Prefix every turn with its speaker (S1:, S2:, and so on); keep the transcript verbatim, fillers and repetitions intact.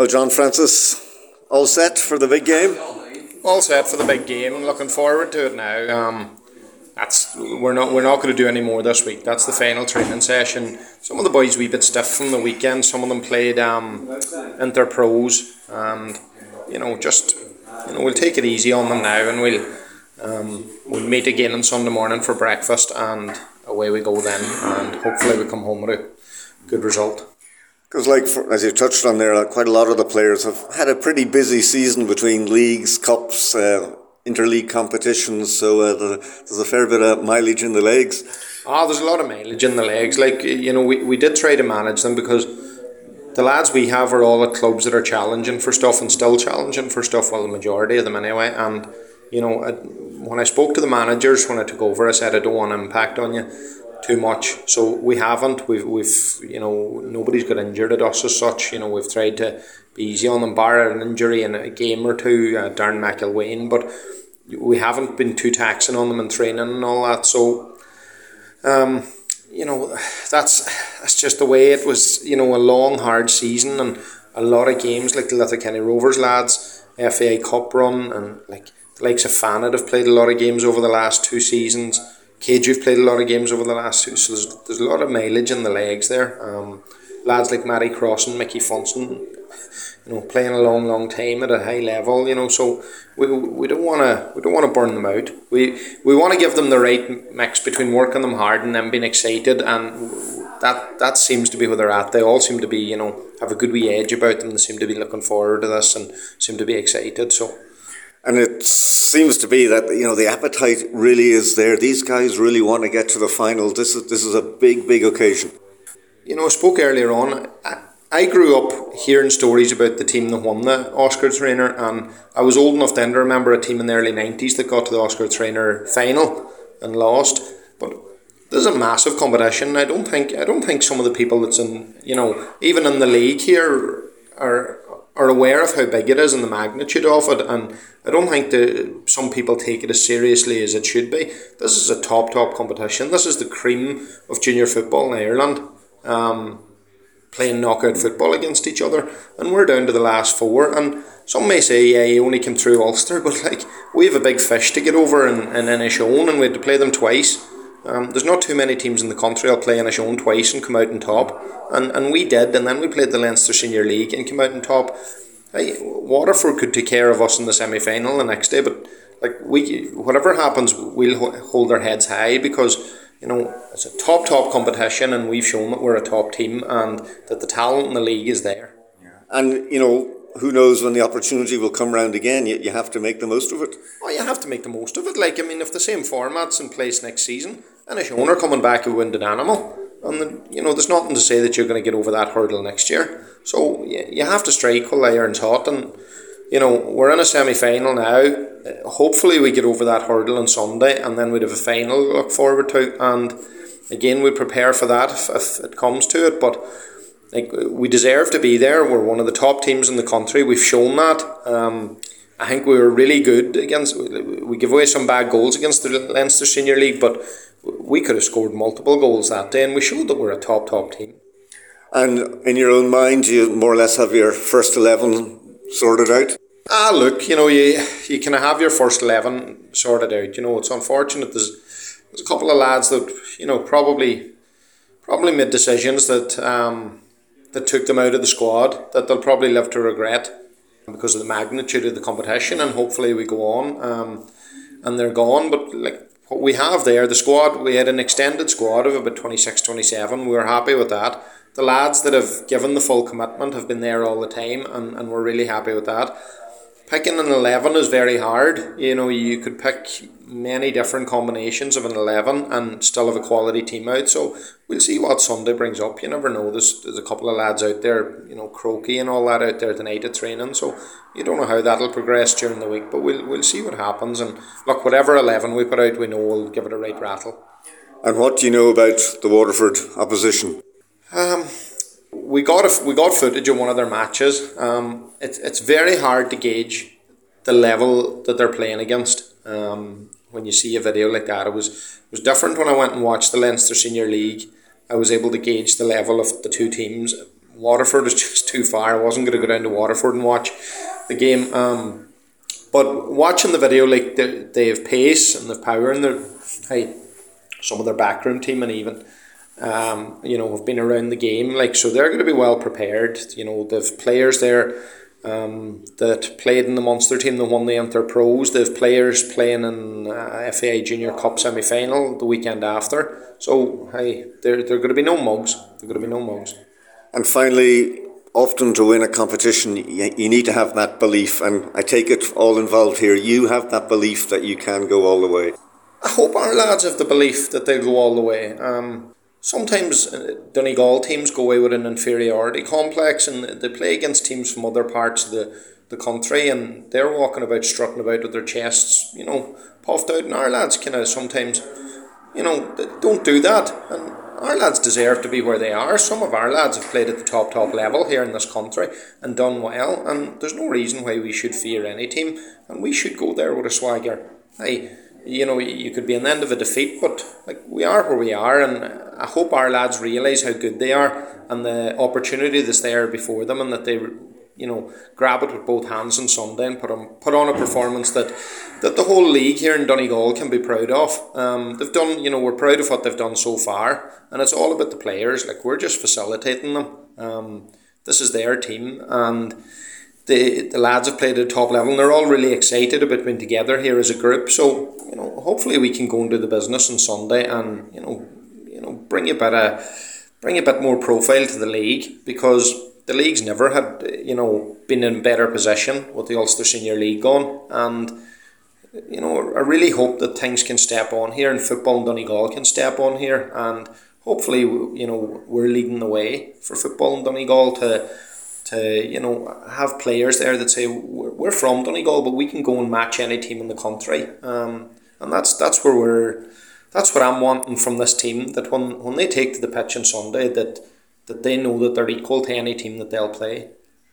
S1: Well, John Francis, all set for the big game?
S2: All set for the big game. Looking forward to it now. Um, that's we're not we're not going to do any more this week. That's the final training session. Some of the boys wee bit stiff from the weekend. Some of them played um, inter pros, and you know just you know we'll take it easy on them now, and we'll um, we'll meet again on Sunday morning for breakfast, and away we go then, and hopefully we come home with a good result.
S1: Because, like, for, as you touched on there, quite a lot of the players have had a pretty busy season between leagues, cups, uh, interleague competitions, so uh, the, there's a fair bit of mileage in the legs.
S2: Ah, oh, there's a lot of mileage in the legs. Like, you know, we, we did try to manage them because the lads we have are all at clubs that are challenging for stuff and still challenging for stuff, well, the majority of them anyway. And, you know, I, when I spoke to the managers when I took over, I said, I don't want to impact on you too much, so we haven't. We've, we've, you know, nobody's got injured at us as such. You know, we've tried to be easy on them, bar an injury in a game or two, uh, Darren McIlwain, but we haven't been too taxing on them in training and all that. So, um, you know, that's that's just the way it was. You know, a long, hard season and a lot of games like the Letterkenny Rovers lads, F A Cup run, and like the likes of Fanad have played a lot of games over the last two seasons. Cage, you've played a lot of games over the last two, so there's, there's a lot of mileage in the legs there. Um, lads like Matty Cross and Mickey Funson, you know, playing a long, long time at a high level, you know. So we we don't want to we don't want to burn them out. We we want to give them the right mix between working them hard and them being excited, and that that seems to be where they're at. They all seem to be, you know, have a good wee edge about them. They seem to be looking forward to this and seem to be excited. So.
S1: And it seems to be that, you know, the appetite really is there. These guys really want to get to the final. This is this is a big, big occasion.
S2: You know, I spoke earlier on. I, I grew up hearing stories about the team that won the Oscar Trainer, and I was old enough then to remember a team in the early nineties that got to the Oscar Trainer final and lost. But there's a massive competition. I don't think I don't think some of the people that's in, you know, even in the league here are. are aware of how big it is and the magnitude of it, and I don't think that some people take it as seriously as it should be. This is a top top competition. This is the cream of junior football in Ireland, um, playing knockout football against each other, and we're down to the last four. And some may say, yeah, you only came through Ulster, but like, we have a big fish to get over in, in Inishowen, and we had to play them twice. Um, there's not too many teams in the country that'll play Inishowen twice and come out on top, and and we did, and then we played the Leinster Senior League and came out on top. Hey, Waterford could take care of us in the semi-final the next day, but like we, whatever happens, we'll hold our heads high because, you know, it's a top top competition, and we've shown that we're a top team and that the talent in the league is there.
S1: And you know, who knows when the opportunity will come round again. You, you have to make the most of it.
S2: Oh, you have to make the most of it. Like, I mean, if the same format's in place next season, and if you're coming back a wounded animal, and then, you know, there's nothing to say that you're going to get over that hurdle next year. So you, you have to strike while the iron's hot, and you know, we're in a semi-final now. Hopefully we get over that hurdle on Sunday, and then we'd have a final to look forward to, and again we prepare for that if, if it comes to it. But like, we deserve to be there. We're one of the top teams in the country. We've shown that. Um, I think we were really good against. We gave away some bad goals against the Leinster Senior League, but we could have scored multiple goals that day, and we showed that we're a top top team.
S1: And in your own mind, you more or less have your first eleven sorted out?
S2: Ah, look, you know, you you can have your first eleven sorted out. You know, it's unfortunate. There's there's a couple of lads that, you know, probably probably made decisions that um that took them out of the squad that they'll probably live to regret because of the magnitude of the competition. And hopefully we go on, um, and they're gone. But like what we have there, the squad, we had an extended squad of about twenty-six, twenty-seven. We were happy with that. The lads that have given the full commitment have been there all the time, and, and we're really happy with that. Picking an eleven is very hard. You know, you could pick many different combinations of an eleven and still have a quality team out. So we'll see what Sunday brings up. You never know. There's, there's a couple of lads out there, you know, Croaky and all that out there tonight at training. So you don't know how that'll progress during the week, but we'll we'll see what happens. And look, whatever eleven we put out, we know we'll give it a right rattle.
S1: And what do you know about the Waterford opposition?
S2: Um, we got a, we got footage of one of their matches. Um, it's it's very hard to gauge the level that they're playing against. Um, when you see a video like that, it was it was different when I went and watched the Leinster Senior League. I was able to gauge the level of the two teams Waterford is just too far. I wasn't going to go down to Waterford and watch the game. Um, but watching the video, like they, they have pace and they've power in their, hey, some of their backroom team and even, um, you know, have been around the game. Like, so they're going to be well prepared. You know, they've players there um, that played in the Munster team that won the Inter Pros. They've players playing in uh, F A I Junior Cup semi-final the weekend after. So, hey, they're, they're going to be no mugs. They're going to be no mugs.
S1: And finally, often to win a competition, you, you need to have that belief. And I take it all involved here, you have that belief that you can go all the way.
S2: I hope our lads have the belief that they'll go all the way. Um, sometimes Donegal teams go away with an inferiority complex and they play against teams from other parts of the, the country and they're walking about, strutting about with their chests, you know, puffed out. And our lads kind of sometimes, you know, don't do that. And our lads deserve to be where they are. Some of our lads have played at the top, top level here in this country and done well. And there's no reason why we should fear any team. And we should go there with a swagger. Hey, you know, you could be an end of a defeat, but like we are where we are, and I hope our lads realise how good they are and the opportunity that's there before them, and that they, you know, grab it with both hands on Sunday and put on put on a performance that that the whole league here in Donegal can be proud of. Um, they've done, you know, we're proud of what they've done so far, and it's all about the players. Like, we're just facilitating them. Um, this is their team, and the the lads have played at the top level and they're all really excited about being together here as a group. So, you know, hopefully we can go and do the business on Sunday and, you know, you know, bring a bit of, bring a bit more profile to the league, because the league's never had, you know, been in better position with the Ulster Senior League on. And, you know, I really hope that things can step on here and football in Donegal can step on here, and hopefully, you know, we're leading the way for football in Donegal to to, you know, have players there that say we're from Donegal, but we can go and match any team in the country. Um, and that's that's where we're, that's what I'm wanting from this team. That when when they take to the pitch on Sunday, that that they know that they're equal to any team that they'll play.